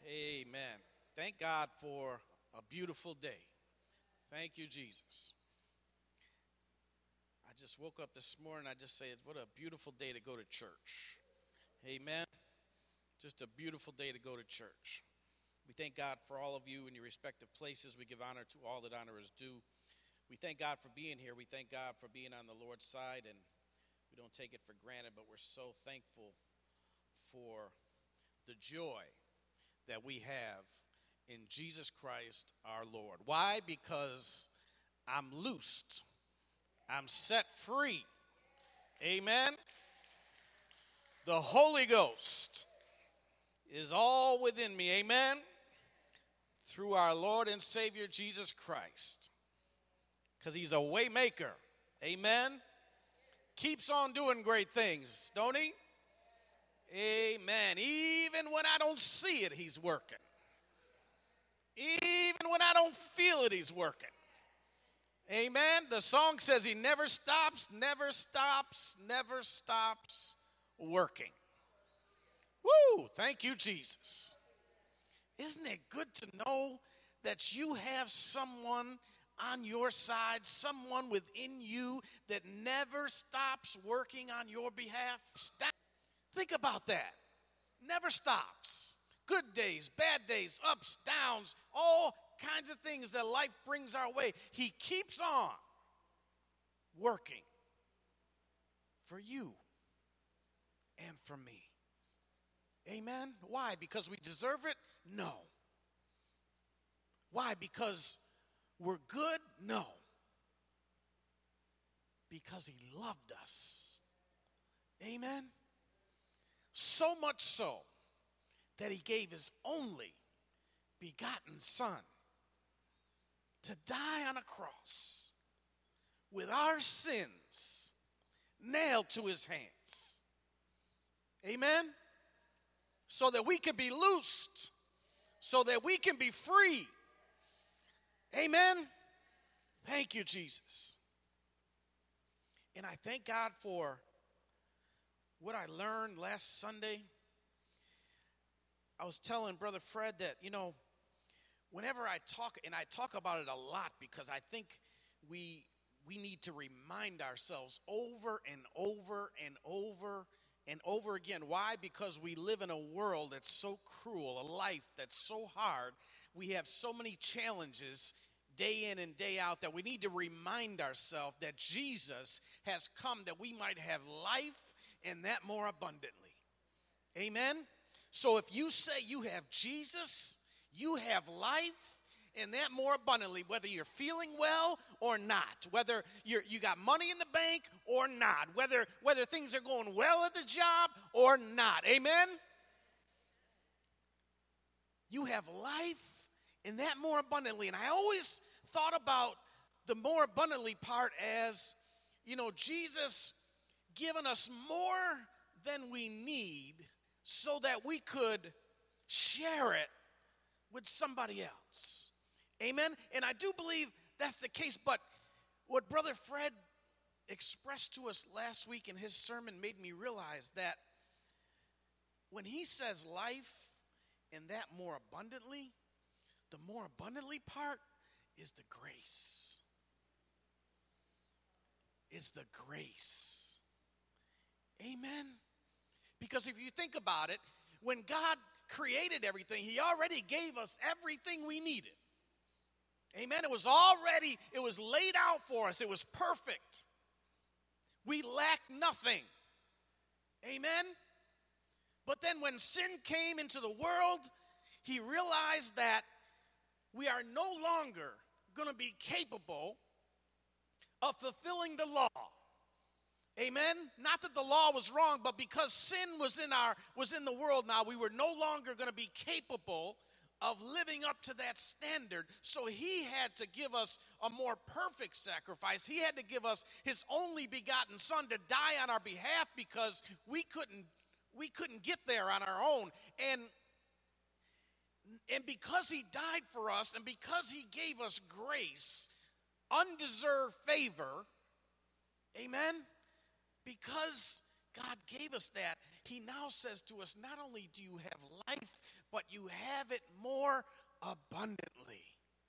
Amen. Thank God for a beautiful day. Thank you, Jesus. I just woke up this morning. I just said, what a beautiful day to go to church. Amen. Just a beautiful day to go to church. We thank God for all of you in your respective places. We give honor to all that honor is due. We thank God for being here. We thank God for being on the Lord's side, and we don't take it for granted, but we're so thankful for the joy that we have in Jesus Christ our Lord. Why? Because I'm loosed. I'm set free. Amen. The Holy Ghost is all within me. Amen. Through our Lord and Savior Jesus Christ. Because he's a way maker. Amen. Keeps on doing great things, don't he? Amen. Even when I don't see it, he's working. Even when I don't feel it, he's working. Amen. The song says he never stops, never stops, never stops working. Woo! Thank you, Jesus. Isn't it good to know that you have someone on your side, someone within you that never stops working on your behalf? Think about that. Never stops. Good days, bad days, ups, downs, all kinds of things that life brings our way. He keeps on working for you and for me. Amen? Why? Because we deserve it? No. Why? Because we're good? No. Because he loved us. Amen? So much so that he gave his only begotten Son to die on a cross with our sins nailed to his hands. Amen? So that we can be loosed, so that we can be free. Amen? Thank you, Jesus. And I thank God for what I learned last Sunday. I was telling Brother Fred that, whenever I talk, and I talk about it a lot because I think we need to remind ourselves over and over and over and over again. Why? Because we live in a world that's so cruel, a life that's so hard. We have so many challenges day in and day out that we need to remind ourselves that Jesus has come that we might have life and that more abundantly. Amen? So if you say you have Jesus, you have life and that more abundantly, whether you're feeling well or not, whether you got money in the bank or not, whether things are going well at the job or not. Amen? You have life and that more abundantly. And I always thought about the more abundantly part as, Jesus giving us more than we need so that we could share it with somebody else. Amen? And I do believe that's the case, but what Brother Fred expressed to us last week in his sermon made me realize that when he says life and that more abundantly, the more abundantly part is the grace. It's the grace. Amen? Because if you think about it, when God created everything, he already gave us everything we needed. Amen? It was laid out for us. It was perfect. We lacked nothing. Amen? But then when sin came into the world, he realized that we are no longer going to be capable of fulfilling the law. Amen? Not that the law was wrong, but because sin was in the world now, we were no longer going to be capable of living up to that standard. So he had to give us a more perfect sacrifice. He had to give us his only begotten Son to die on our behalf because we couldn't get there on our own. And because he died for us and because he gave us grace, undeserved favor, amen? Because God gave us that, he now says to us, not only do you have life, but you have it more abundantly.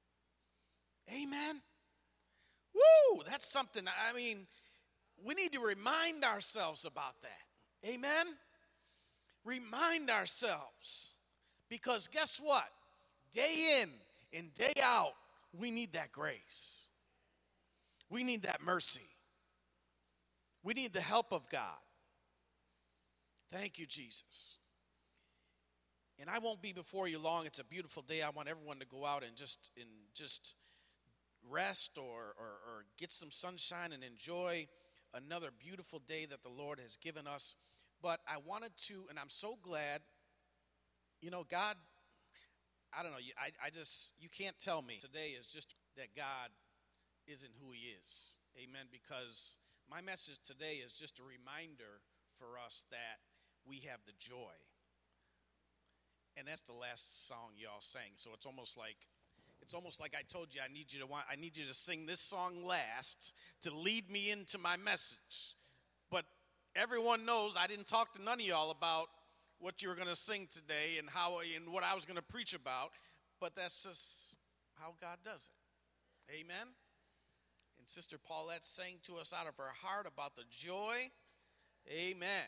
Amen? Woo! That's something, I mean, we need to remind ourselves about that. Amen? Remind ourselves. Because guess what? Day in and day out, we need that grace. We need that mercy. We need the help of God. Thank you, Jesus. And I won't be before you long. It's a beautiful day. I want everyone to go out and just rest or get some sunshine and enjoy another beautiful day that the Lord has given us. But I wanted to, and I'm so glad, God, I don't know, you can't tell me today is just that God isn't who he is. Amen. Because my message today is just a reminder for us that we have the joy. And that's the last song y'all sang. So it's almost like I told you I need you to sing this song last to lead me into my message. But everyone knows I didn't talk to none of y'all about what you were going to sing today and what I was going to preach about, but that's just how God does it. Amen. And Sister Paulette sang to us out of her heart about the joy. Amen.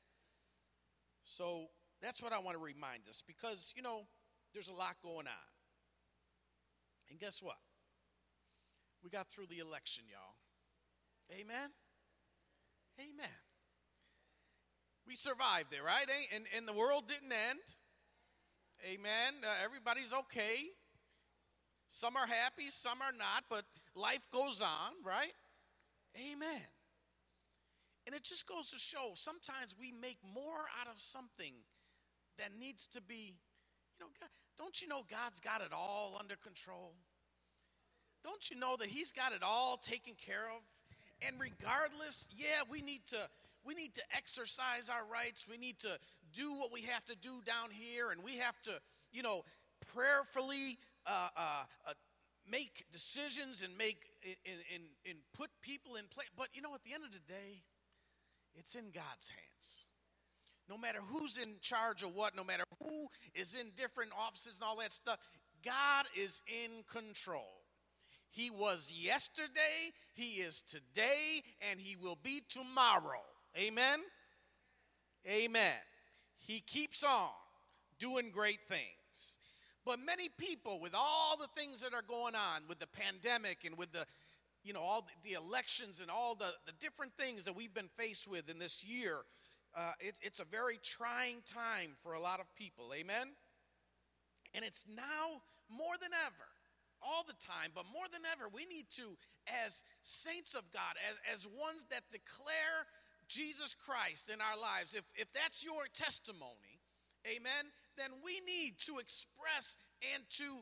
So that's what I want to remind us, because, there's a lot going on. And guess what? We got through the election, y'all. Amen? Amen. We survived it, right? And the world didn't end. Amen. Everybody's okay. Some are happy, some are not, but life goes on, right? Amen. And it just goes to show, sometimes we make more out of something that needs to be, don't you know God's got it all under control? Don't you know that he's got it all taken care of? And regardless, we need to exercise our rights. We need to do what we have to do down here, and we have to, prayerfully make decisions and and put people in place. But at the end of the day, it's in God's hands. No matter who's in charge of what, no matter who is in different offices and all that stuff, God is in control. He was yesterday, he is today, and he will be tomorrow. Amen? Amen. He keeps on doing great things. But many people, with all the things that are going on, with the pandemic and with the, all the elections and all the different things that we've been faced with in this year, it's a very trying time for a lot of people. Amen? And it's now more than ever, all the time, but more than ever, we need to, as saints of God, as ones that declare Jesus Christ in our lives, if that's your testimony, amen, then we need to express and to,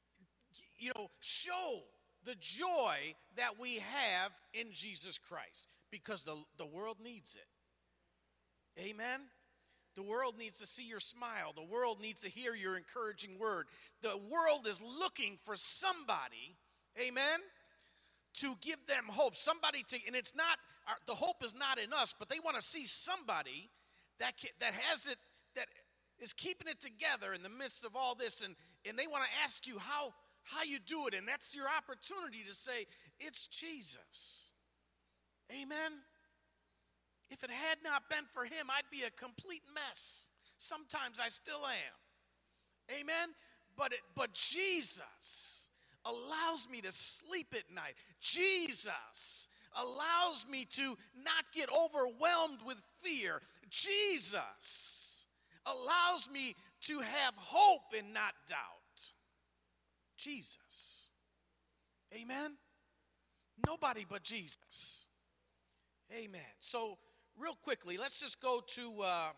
show the joy that we have in Jesus Christ, because the world needs it. Amen? The world needs to see your smile. The world needs to hear your encouraging word. The world is looking for somebody, amen, to give them hope. And it's not, the hope is not in us, but they want to see somebody that has it, that is keeping it together in the midst of all this. And they want to ask you how you do it. And that's your opportunity to say, it's Jesus. Amen? If it had not been for him, I'd be a complete mess. Sometimes I still am. Amen? But Jesus allows me to sleep at night. Jesus allows me to not get overwhelmed with fear. Jesus allows me to have hope and not doubt. Jesus. Amen? Nobody but Jesus. Amen. So, real quickly, let's just go to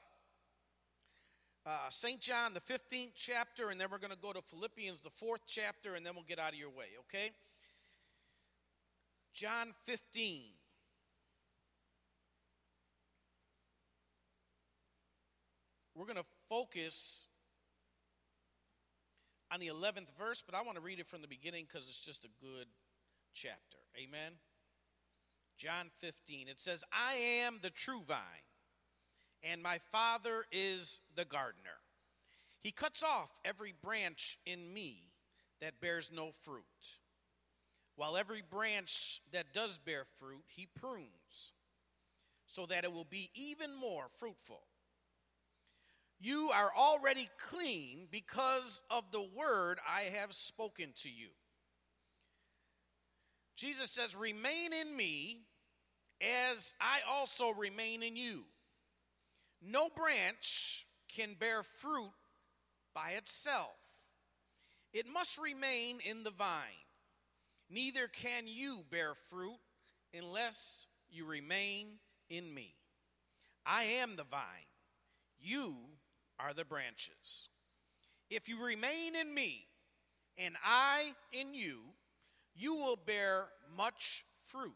St. John, the 15th chapter, and then we're going to go to Philippians, the 4th chapter, and then we'll get out of your way, okay? John 15. We're going to focus on the 11th verse, but I want to read it from the beginning because it's just a good chapter. Amen? John 15. It says, I am the true vine, and my Father is the gardener. He cuts off every branch in me that bears no fruit, while every branch that does bear fruit, he prunes, so that it will be even more fruitful. You are already clean because of the word I have spoken to you. Jesus says, remain in me as I also remain in you. No branch can bear fruit by itself. It must remain in the vine. Neither can you bear fruit unless you remain in me. I am the vine. You are the branches. If you remain in me and I in you, you will bear much fruit.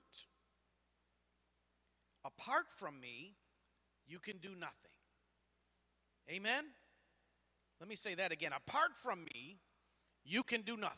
Apart from me, you can do nothing. Amen? Let me say that again. Apart from me, you can do nothing.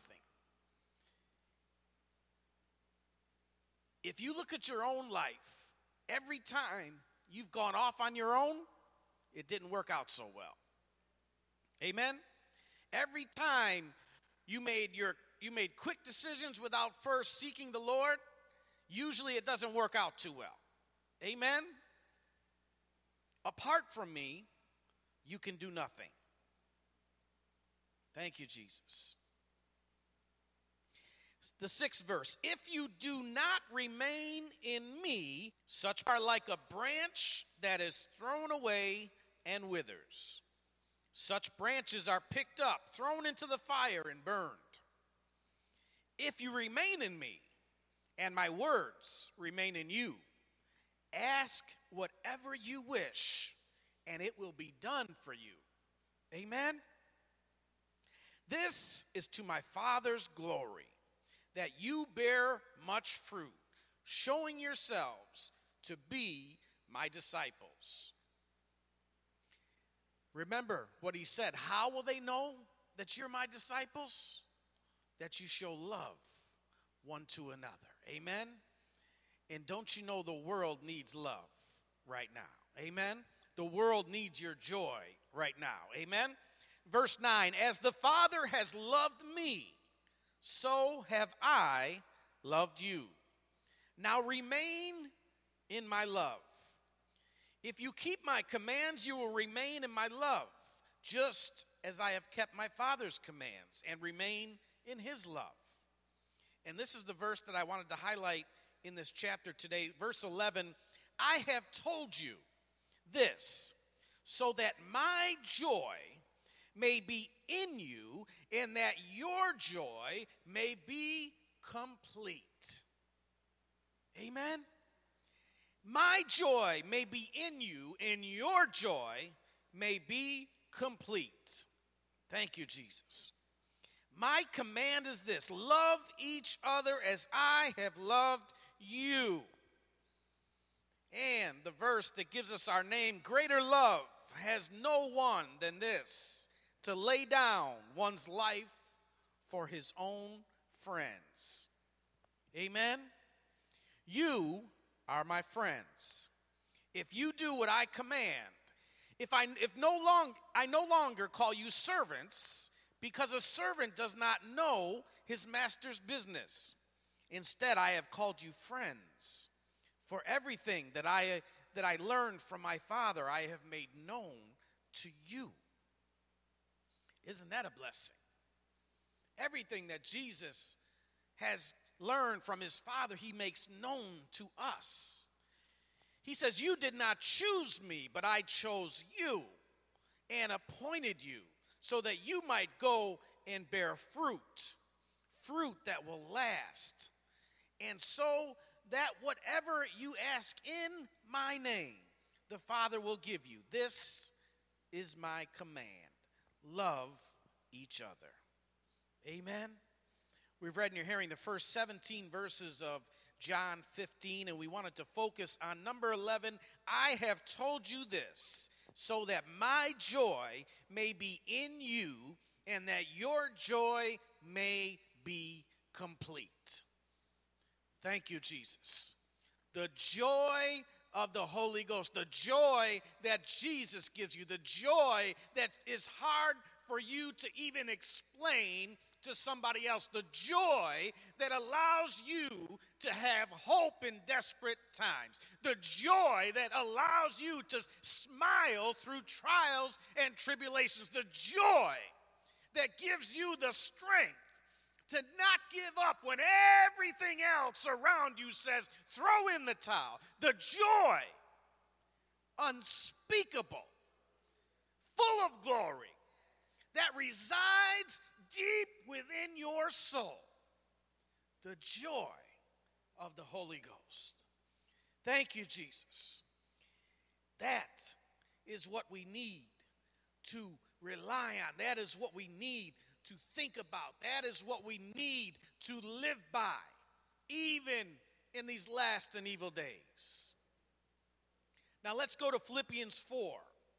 If you look at your own life, every time you've gone off on your own, it didn't work out so well. Amen? Every time you made quick decisions without first seeking the Lord, usually it doesn't work out too well. Amen? Apart from me, you can do nothing. Thank you, Jesus. The 6th verse, if you do not remain in me, such are like a branch that is thrown away and withers. Such branches are picked up, thrown into the fire, and burned. If you remain in me, and my words remain in you, ask whatever you wish, and it will be done for you. Amen? This is to my Father's glory, that you bear much fruit, showing yourselves to be my disciples. Remember what he said. How will they know that you're my disciples? That you show love one to another. Amen? And don't you know the world needs love right now? Amen? The world needs your joy right now. Amen? Verse 9, as the Father has loved me, so have I loved you. Now remain in my love. If you keep my commands, you will remain in my love, just as I have kept my Father's commands and remain in his love. And this is the verse that I wanted to highlight in this chapter today. Verse 11, I have told you this, so that my joy may be in you, and that your joy may be complete. Amen? My joy may be in you, and your joy may be complete. Thank you, Jesus. My command is this: love each other as I have loved you. And the verse that gives us our name, greater love has no one than this, to lay down one's life for his own friends. Amen? You are my friends. If you do what I command, I no longer call you servants, because a servant does not know his master's business. Instead, I have called you friends. For everything that I learned from my Father, I have made known to you. Isn't that a blessing? Everything that Jesus has learned from his Father, he makes known to us. He says, you did not choose me, but I chose you and appointed you so that you might go and bear fruit that will last. And so that whatever you ask in my name, the Father will give you. This is my command. Love each other. Amen. We've read in your hearing the first 17 verses of John 15, and we wanted to focus on number 11. I have told you this, so that my joy may be in you, and that your joy may be complete. Thank you, Jesus. The joy of the Holy Ghost, the joy that Jesus gives you, the joy that is hard for you to even explain to somebody else. The joy that allows you to have hope in desperate times. The joy that allows you to smile through trials and tribulations. The joy that gives you the strength to not give up when everything else around you says, throw in the towel. The joy, unspeakable, full of glory, that resides deep within your soul. The joy of the Holy Ghost. Thank you, Jesus. That is what we need to rely on. That is what we need to think about. That is what we need to live by, even in these last and evil days. Now let's go to Philippians 4.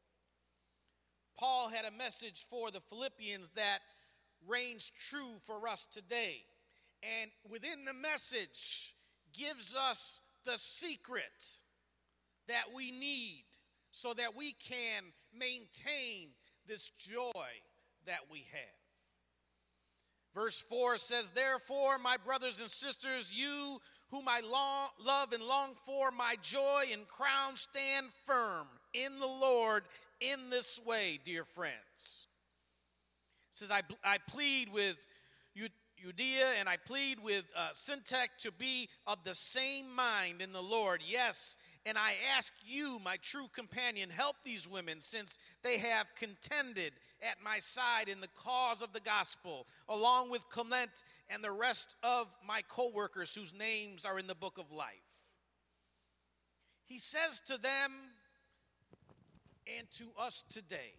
Paul had a message for the Philippians that reigns true for us today. And within the message gives us the secret that we need so that we can maintain this joy that we have. Verse 4 says, therefore, my brothers and sisters, you whom I love and long for, my joy and crown, stand firm in the Lord in this way, dear friends. It says, I plead with Euodia and I plead with Syntyche to be of the same mind in the Lord. Yes, and I ask you, my true companion, help these women, since they have contended at my side in the cause of the gospel, along with Clement and the rest of my co-workers whose names are in the book of life. He says to them and to us today,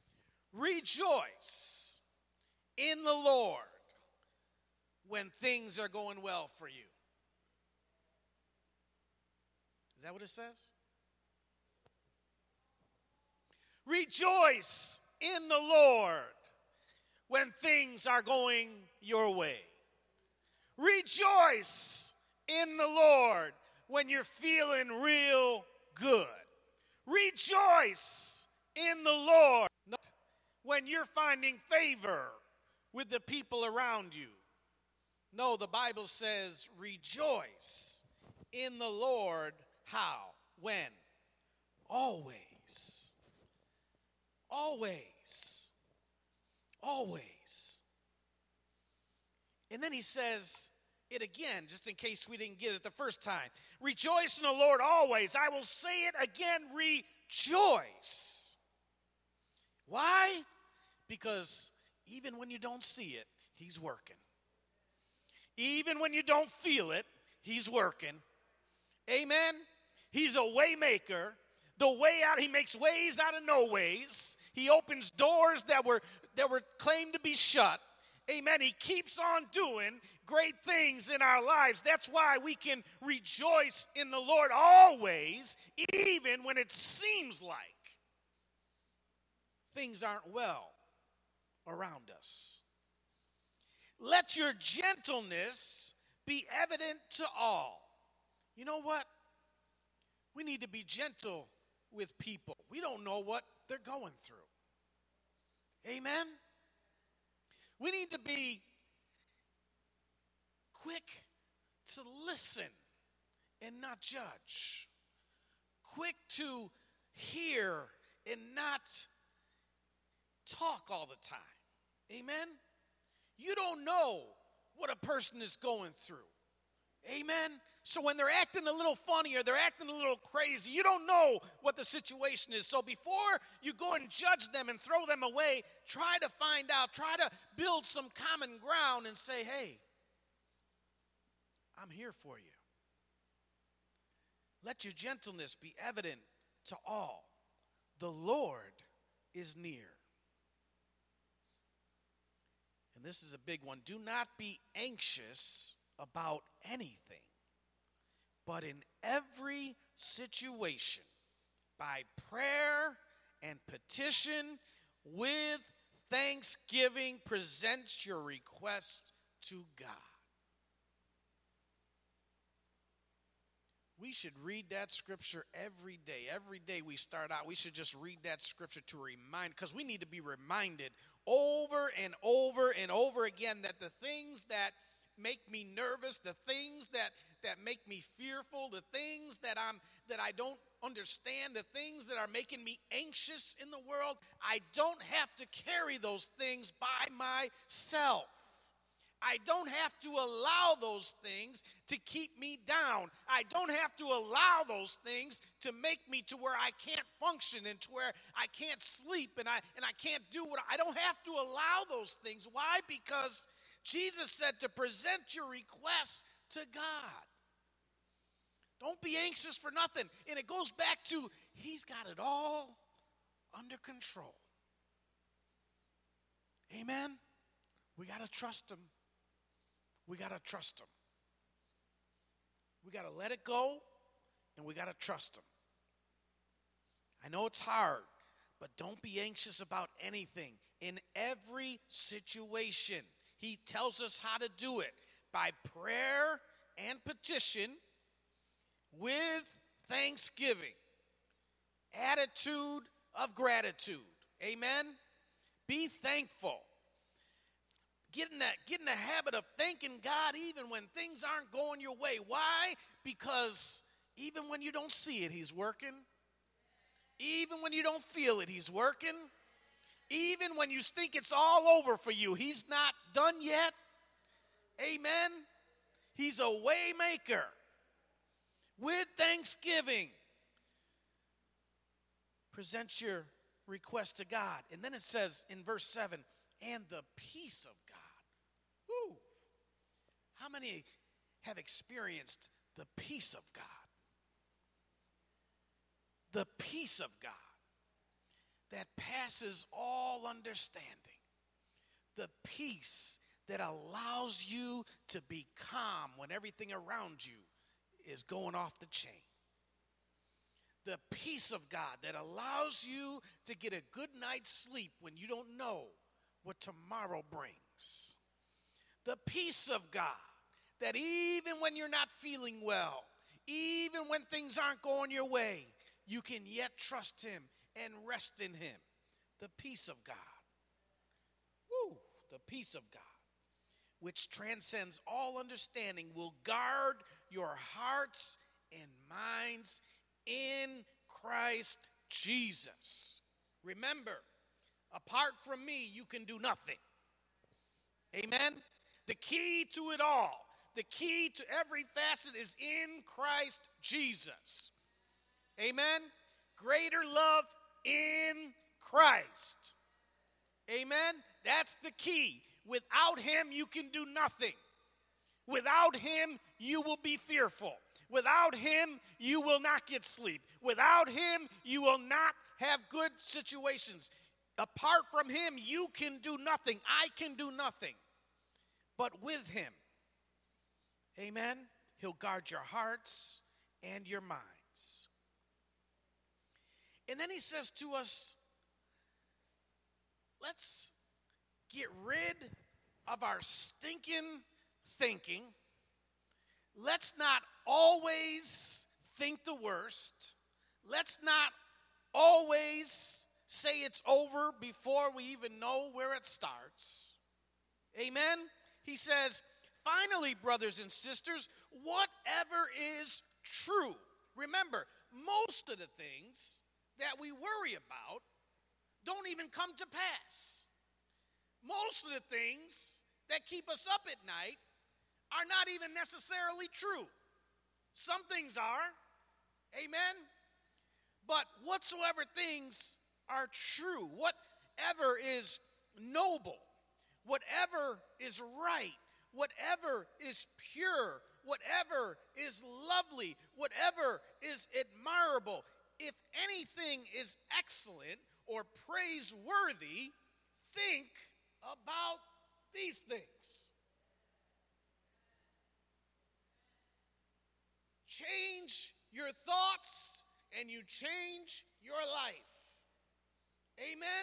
rejoice in the Lord when things are going well for you. Is that what it says? Rejoice in the Lord when things are going your way. Rejoice in the Lord when you're feeling real good. Rejoice in the Lord when you're finding favor with the people around you. No, the Bible says rejoice in the Lord. How? When? Always. Always. Always. And then he says it again, just in case we didn't get it the first time. Rejoice in the Lord always. I will say it again, rejoice. Why? Because even when you don't see it, he's working. Even when you don't feel it, he's working. Amen? He's a way maker. The way out, he makes ways out of no ways. He opens doors that were claimed to be shut. Amen. He keeps on doing great things in our lives. That's why we can rejoice in the Lord always, even when it seems like things aren't well around us. Let your gentleness be evident to all. You know what? We need to be gentle with people. We don't know what they're going through. Amen? We need to be quick to listen and not judge. Quick to hear and not talk all the time. Amen? You don't know what a person is going through. Amen? So when they're acting a little funny or they're acting a little crazy, you don't know what the situation is. So before you go and judge them and throw them away, try to find out, try to build some common ground and say, hey, I'm here for you. Let your gentleness be evident to all. The Lord is near. And this is a big one. Do not be anxious about anything, but in every situation, by prayer and petition, with thanksgiving, present your request to God. We should read that scripture every day. Every day we start out, we should just read that scripture to remind, because we need to be reminded over and over and over again that the things that make me nervous, the things that make me fearful, the things that I don't understand, the things that are making me anxious in the world, I don't have to carry those things by myself. I don't have to allow those things to keep me down. I don't have to allow those things to make me to where I can't function and to where I can't sleep and I can't do what I don't have to allow those things. Why? Because Jesus said to present your requests to God. Don't be anxious for nothing. And it goes back to He's got it all under control. Amen? We got to trust Him. We got to trust Him. We got to let it go, and we got to trust Him. I know it's hard, but don't be anxious about anything. In every situation, He tells us how to do it by prayer and petition with thanksgiving, attitude of gratitude. Amen? Be thankful. Get in the habit of thanking God even when things aren't going your way. Why? Because even when you don't see it, He's working. Even when you don't feel it, He's working. Even when you think it's all over for you, He's not done yet. Amen? He's a way maker. With thanksgiving, present your request to God. And then it says in verse 7, and the peace of God. Woo! How many have experienced the peace of God? The peace of God that passes all understanding. The peace that allows you to be calm when everything around you is going off the chain. The peace of God that allows you to get a good night's sleep when you don't know what tomorrow brings. The peace of God that even when you're not feeling well, even when things aren't going your way, you can yet trust Him and rest in Him. The peace of God. Woo! The peace of God, which transcends all understanding, will guard your hearts and minds in Christ Jesus. Remember, apart from me, you can do nothing. Amen? The key to it all, the key to every facet is in Christ Jesus. Amen? Greater love in Christ. Amen? That's the key. Without Him, you can do nothing. Without Him, you will be fearful. Without Him, you will not get sleep. Without Him, you will not have good situations. Apart from Him, you can do nothing. I can do nothing. But with Him, amen, He'll guard your hearts and your minds. And then He says to us, let's get rid of our stinking thinking. Let's not always think the worst. Let's not always say it's over before we even know where it starts. Amen? He says, finally, brothers and sisters, whatever is true. Remember, most of the things that we worry about don't even come to pass. Most of the things that keep us up at night are not even necessarily true. Some things are, amen? But whatsoever things are true, whatever is noble, whatever is right, whatever is pure, whatever is lovely, whatever is admirable, if anything is excellent or praiseworthy, think about these things. Change your thoughts and you change your life. Amen?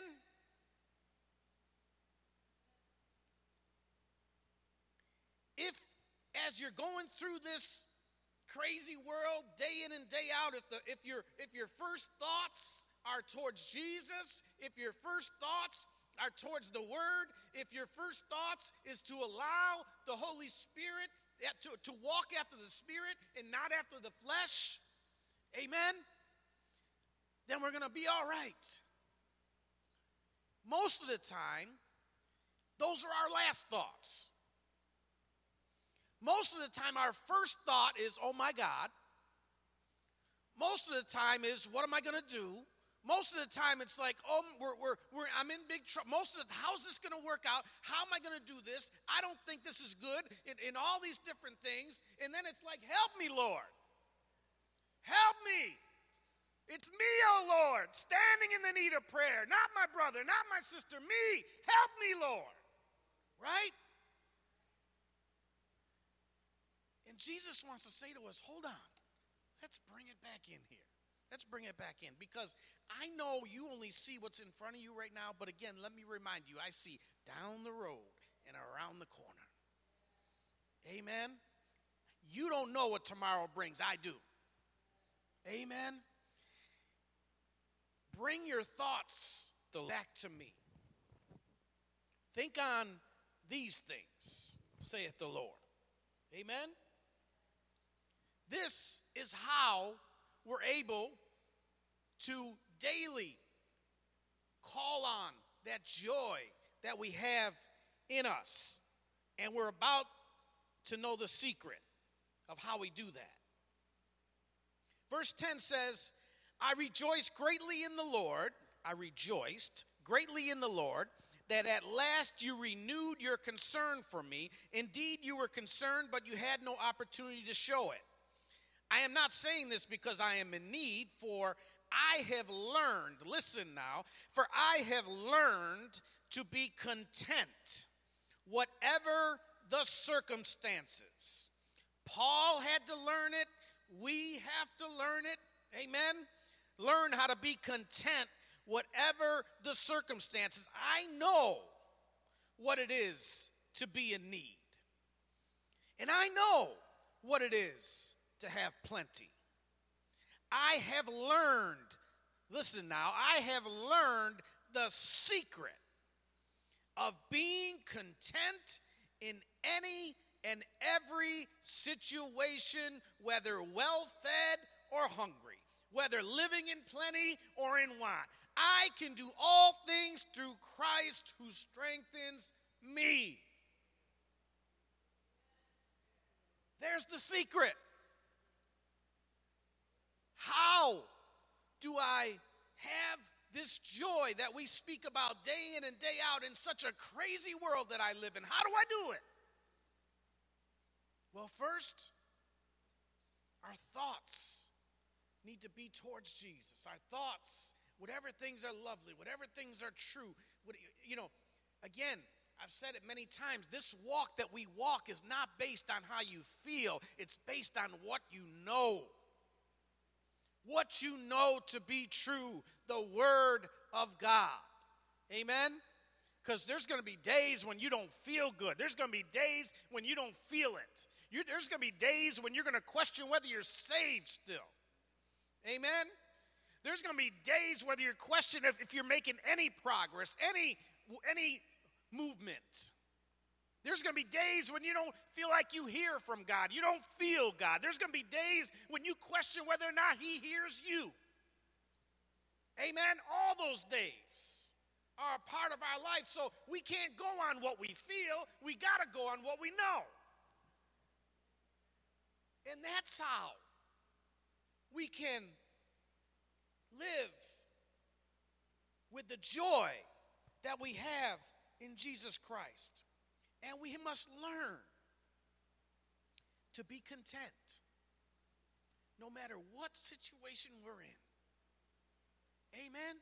If, as you're going through this crazy world day in and day out, if your first thoughts are towards Jesus, if your first thoughts are towards the Word, if your first thoughts is to allow the Holy Spirit to walk after the Spirit and not after the flesh, amen, then we're going to be all right. Most of the time, those are our last thoughts. Most of the time, our first thought is, oh my God. Most of the time is, what am I going to do? Most of the time, it's like, oh, I'm in big trouble. Most of the time, how's this going to work out? How am I going to do this? I don't think this is good, in all these different things. And then it's like, help me, Lord. Help me. It's me, oh Lord, standing in the need of prayer. Not my brother, not my sister, me. Help me, Lord. Right? And Jesus wants to say to us, hold on. Let's bring it back in here. Let's bring it back in, because I know you only see what's in front of you right now, but again, let me remind you, I see down the road and around the corner. Amen? You don't know what tomorrow brings. I do. Amen? Bring your thoughts back to me. Think on these things, saith the Lord. Amen? This is how we're able to daily call on that joy that we have in us. And we're about to know the secret of how we do that. Verse 10 says, I rejoiced greatly in the Lord, that at last you renewed your concern for me. Indeed, you were concerned, but you had no opportunity to show it. I am not saying this because I am in need, for I have learned, listen now, for I have learned to be content, whatever the circumstances. Paul had to learn it. We have to learn it. Amen? Learn how to be content, whatever the circumstances. I know what it is to be in need. And I know what it is to have plenty. I have learned, listen now, I have learned the secret of being content in any and every situation, whether well-fed or hungry, whether living in plenty or in want. I can do all things through Christ who strengthens me. There's the secret. How do I have this joy that we speak about day in and day out in such a crazy world that I live in? How do I do it? Well, first, our thoughts need to be towards Jesus. Our thoughts, whatever things are lovely, whatever things are true. Again, I've said it many times, this walk that we walk is not based on how you feel. It's based on what you know. What you know to be true, the Word of God. Amen? Because there's going to be days when you don't feel good. There's going to be days when you don't feel it. There's going to be days when you're going to question whether you're saved still. Amen? There's going to be days whether you're questioning if you're making any progress, any movement. There's going to be days when you don't feel like you hear from God. You don't feel God. There's going to be days when you question whether or not He hears you. Amen? All those days are a part of our life, so we can't go on what we feel. We got to go on what we know. And that's how we can live with the joy that we have in Jesus Christ. And we must learn to be content no matter what situation we're in. Amen?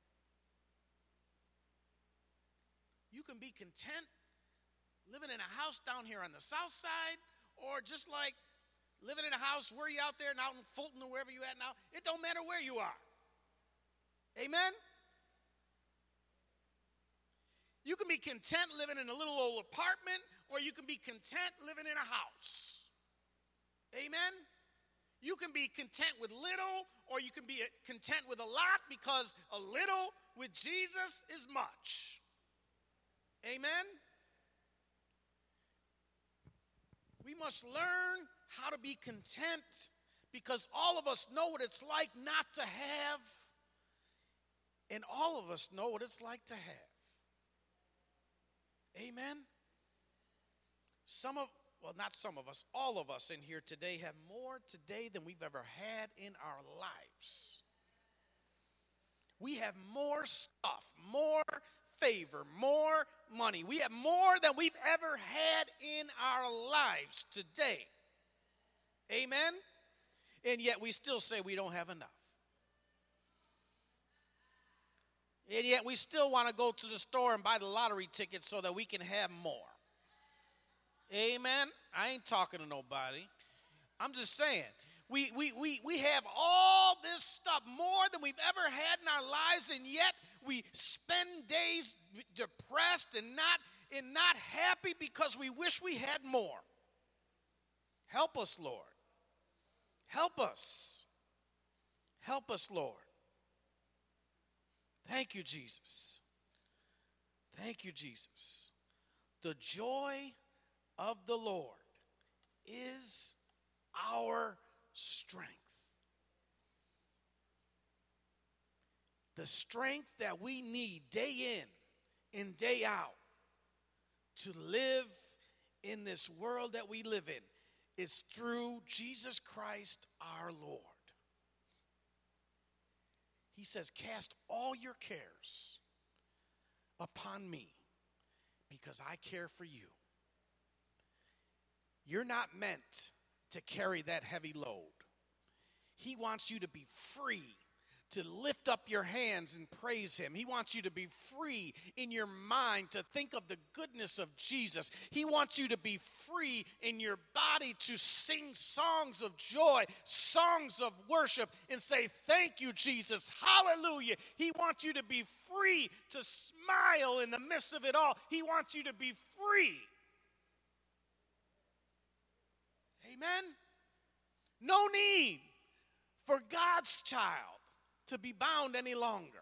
You can be content living in a house down here on the south side, or just like living in a house where you out there and out in Fulton or wherever you at now. It don't matter where you are. Amen? You can be content living in a little old apartment, or you can be content living in a house. Amen? You can be content with little, or you can be content with a lot, because a little with Jesus is much. Amen? We must learn how to be content because all of us know what it's like not to have, and all of us know what it's like to have. Amen? Not some of us, all of us in here today have more today than we've ever had in our lives. We have more stuff, more favor, more money. We have more than we've ever had in our lives today. Amen? And yet we still say we don't have enough. And yet we still want to go to the store and buy the lottery ticket so that we can have more. Amen? I ain't talking to nobody. I'm just saying. We have all this stuff, more than we've ever had in our lives, and yet we spend days depressed and not happy because we wish we had more. Help us, Lord. Help us. Help us, Lord. Thank you, Jesus. Thank you, Jesus. The joy of the Lord is our strength. The strength that we need day in and day out to live in this world that we live in is through Jesus Christ our Lord. He says, cast all your cares upon me because I care for you. You're not meant to carry that heavy load. He wants you to be free to lift up your hands and praise him. He wants you to be free in your mind to think of the goodness of Jesus. He wants you to be free in your body to sing songs of joy, songs of worship, and say, thank you, Jesus. Hallelujah. He wants you to be free to smile in the midst of it all. He wants you to be free. Amen? No need for God's child to be bound any longer.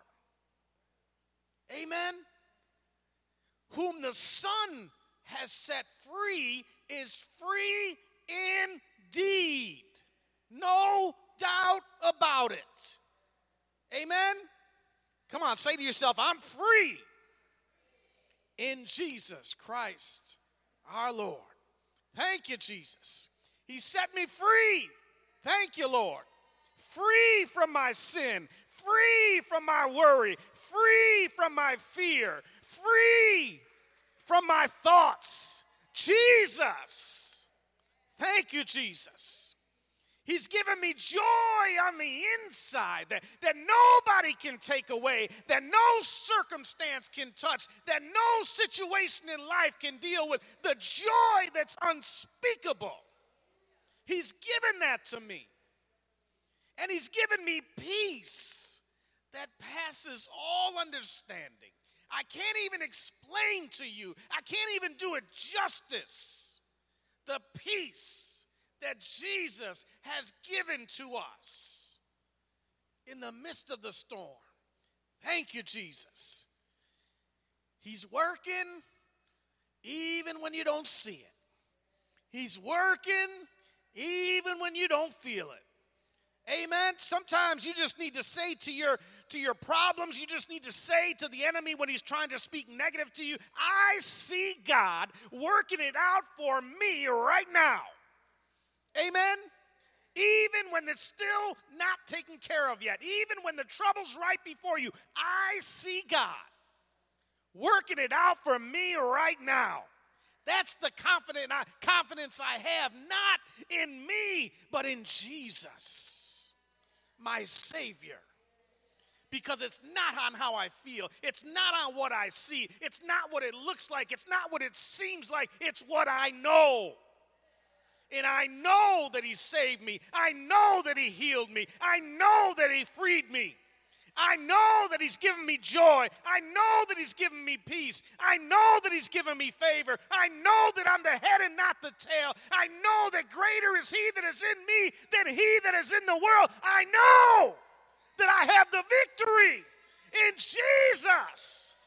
Amen? Whom the Son has set free is free indeed. No doubt about it. Amen? Come on, say to yourself, I'm free in Jesus Christ our Lord. Thank you, Jesus. He set me free. Thank you, Lord. Free from my sin, free from my worry, free from my fear, free from my thoughts. Jesus. Thank you, Jesus. He's given me joy on the inside that nobody can take away, that no circumstance can touch, that no situation in life can deal with. The joy that's unspeakable. He's given that to me. And he's given me peace that passes all understanding. I can't even explain to you. I can't even do it justice. The peace that Jesus has given to us in the midst of the storm. Thank you, Jesus. He's working even when you don't see it. He's working even when you don't feel it. Amen. Sometimes you just need to say to your problems, you just need to say to the enemy when he's trying to speak negative to you, I see God working it out for me right now. Amen. Even when it's still not taken care of yet, even when the trouble's right before you, I see God working it out for me right now. That's the confidence I have, not in me, but in Jesus, my Savior. Because it's not on how I feel. It's not on what I see. It's not what it looks like. It's not what it seems like. It's what I know. And I know that he saved me. I know that he healed me. I know that he freed me. I know that he's given me joy. I know that he's given me peace. I know that he's given me favor. I know that I'm the head and not the tail. I know that greater is he that is in me than he that is in the world. I know that I have the victory in Jesus.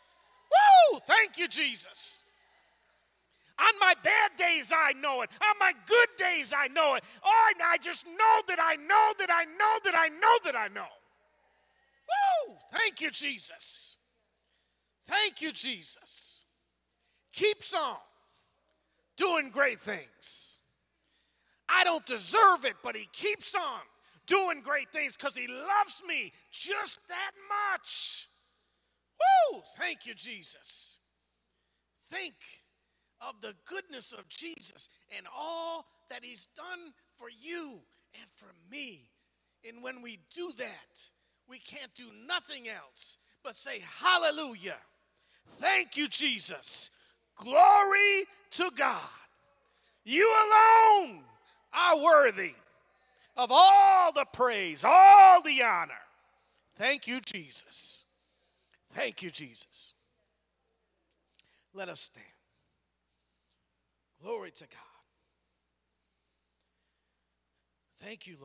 Woo! Thank you, Jesus. On my bad days, I know it. On my good days, I know it. Oh, and I just know that I know that I know that I know that I know. Woo! Thank you, Jesus. Thank you, Jesus. Keeps on doing great things. I don't deserve it, but he keeps on doing great things because he loves me just that much. Woo! Thank you, Jesus. Think of the goodness of Jesus and all that he's done for you and for me. And when we do that, we can't do nothing else but say, hallelujah. Thank you, Jesus. Glory to God. You alone are worthy of all the praise, all the honor. Thank you, Jesus. Thank you, Jesus. Let us stand. Glory to God. Thank you, Lord.